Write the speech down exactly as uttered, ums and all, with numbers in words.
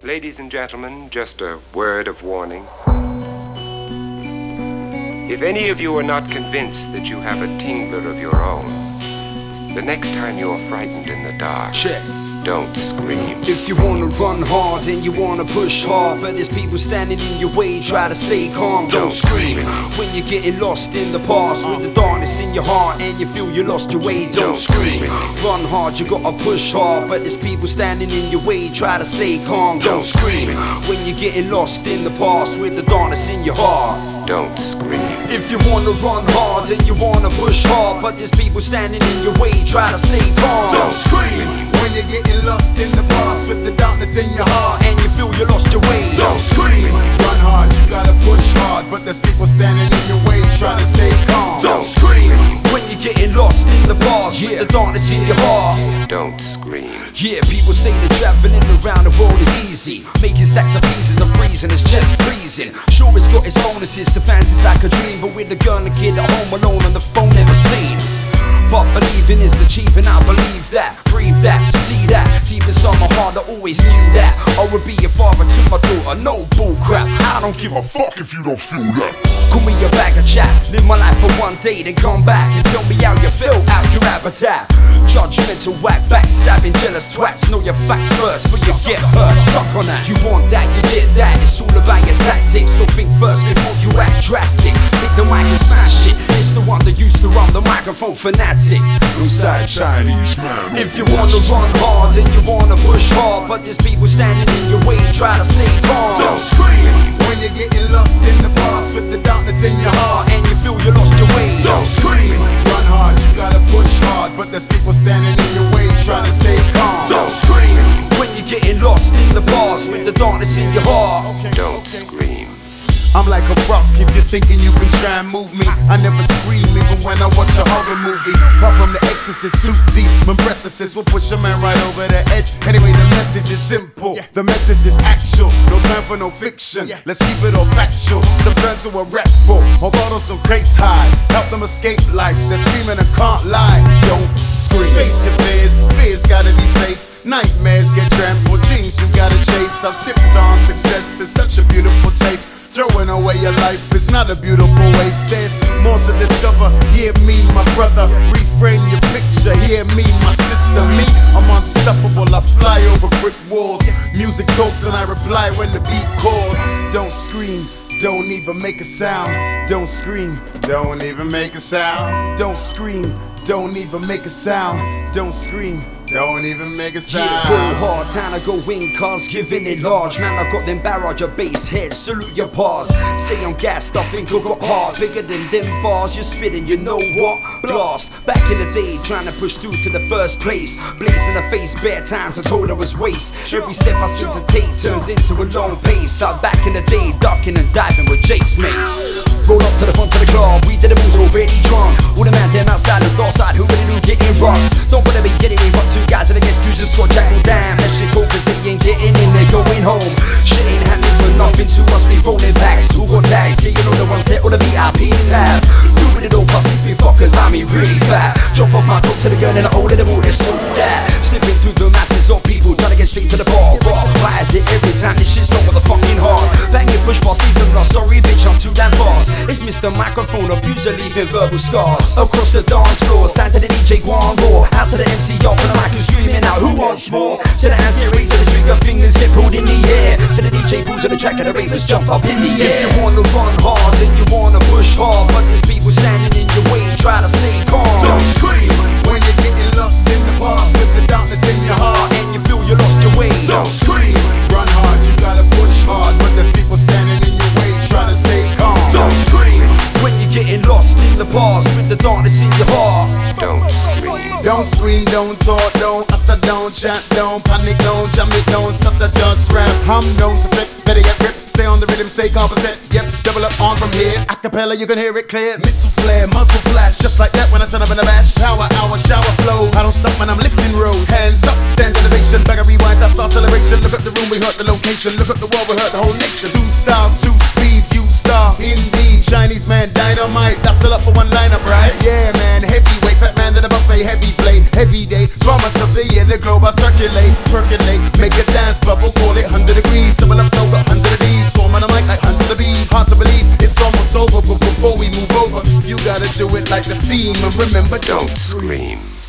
Ladies and gentlemen, just a word of warning. If any of you are not convinced that you have a tingler of your own, the next time you're frightened in the dark, Check. don't scream. If you wanna run hard and you wanna push hard, but there's people standing in your way, try to stay calm, don't, Don't scream. scream. When you're getting lost in the past with the darkness in your heart and you feel you lost your way, don't, Don't scream. scream. Run hard, you gotta push hard, but there's people standing in your way, try to stay calm, don't, Don't scream. scream. When you're getting lost in the past with the darkness in your heart, Don't scream. if you wanna run hard and you wanna push hard, but there's people standing in your way, try to stay calm, Don't scream. When you're getting lost in the past with the darkness in your heart, and you feel you lost your way, Don't scream. run hard, you gotta push hard, but there's people standing in your way trying to stay calm. Don't scream. When you're getting lost in the past with the darkness in your heart. Don't scream. Yeah, people say that traveling around the world is easy. Making stacks of pieces of reason is just pleasing. Sure, it's got its bonuses, to fans it's like a dream, but with the gun, the kid at home alone on the phone, never seen. But believing is achieving, I believe that, breathe that, see that. Deep inside my heart, I always knew that I would be a father to my daughter, no bull crap. I don't give a fuck if you don't feel that. Call me a bag of chat, live my life for one day, then come back and tell me how you feel, out your habitat. Judgmental whack, backstabbing, jealous twats. Know your facts first, but you get hurt, suck on that. You want that, you get that, it's all about your tactics. So think first before you act drastic. Take the mic and smash it, it's the one that used to run the microphone fanatic. Inside Chinese man. If you wanna run hard and you wanna push hard, but there's people standing in your way, try to stay calm. Don't scream. When you're getting lost in the past with the darkness in your heart, And you feel you lost your way, Don't scream. run hard, you gotta push hard, but there's people standing in your way trying to stay calm. Don't scream. when you're getting lost in the past with the darkness in your heart. Don't scream. I'm like a rock if you're thinking you can try and move me. I never scream even when I watch a horror movie. Apart from The Exorcist, too deep, membrecisis will push a man right over the edge. Anyway, the message is simple, the message is actual. No time for no fiction, let's keep it all factual. Some turn to a rap full, or bottle some crates high. Help them escape life, they're screaming and can't lie. Don't scream. Face your fears, fears gotta be faced. Nightmares get trampled, dreams you gotta chase. I've sipped on success, it's such a beautiful taste. Throwing away your life is not a beautiful waste. Says more to discover. Hear me, my brother. Reframe your picture. Hear me, my sister. Me, I'm unstoppable. I fly over brick walls. Music talks and I reply when the beat calls. Don't scream. Don't even make a sound. Don't scream. Don't even make a sound. Don't scream. Don't even make a sound. Don't scream. Don't even make a sound. Yeah, go hard, time to go in, cars giving it large. Man, I got them barrage of bass heads, salute your bars. Say I'm gassed, I think I got hard. Bigger than them bars, you're spitting, you know what? Blast, back in the day, trying to push through to the first place. Blazed in the face, bare times, I told I was waste. Every step I seem to take turns into a long pace. I'm back in the day, ducking and diving with Jake's mates. Roll up to the front of the club, we did the moves already drunk. All the man then outside, the door side, who really do getting rocks? Don't wanna be getting me, but two guys and against you just got jackled down. That shit go cause they ain't getting in, they're going home. Shit ain't happening for nothing to us, we rolling backs. Who got tagged? See, you know the ones that all the V I Ps have. You with it all plus these big fuckers, I mean really fat. Jump off my coat to the gun and I hold it the ball, it's so that. Slipping through the masses of people trying to get straight to the bar. Rock, why is it every time this shit's so motherfucking hard? Bang your push past, leave them lost, sorry bitch, I'm too damn fast. It's Mister Microphone, abuser leaving verbal scars. Across the dance floor, stand to the D J, go on more. Out to the M C, up on the mic and screaming out, who wants more? So the hands get raised to the trigger, fingers get pulled in the air. To the D J pulls on the track and the ravers jump up in the air. If you wanna run hard and you wanna push hard, but there's people standing in your way, try to stay calm. Don't scream. When you're getting lost in the past with the darkness in your heart, And you feel you lost your way, Don't scream. run hard, you gotta push hard, but there's people standing in your way trying to stay calm. Don't scream. when you're getting lost in the past with the darkness in your heart. Don't scream. Don't scream, don't talk, don't utter, don't chat, don't panic, don't jam it, don't stop the just rap. Hum, don't flip, better get ripped. Stay on the rhythm, stay composite. Yep, double up on from here. Acapella, you can hear it clear. Missile flare, muzzle flash, just like that when I turn up in the bash. Power hour, shower flows. I don't stop when I'm lifting rows. Hands up, stand elevation. Bag of rewinds, I saw celebration. Look up the room, we hurt the location. Look up the wall, we hurt the whole nation. Two styles, two speeds, you star. Indeed, Chinese man, dynamite. That's still up for one lineup, right? Yeah, man, heavyweight, fat man to the buffet. play, heavy play, heavy day. Dramas of the year, the globe I circulate, percolate, make a dance bubble, call it one hundred degrees. Double up, no, got one hundred of these. Storm on the mic like one hundred of bees. Hard to believe it's almost over, but before we move over, you gotta do it like the theme. And remember, don't Don't scream.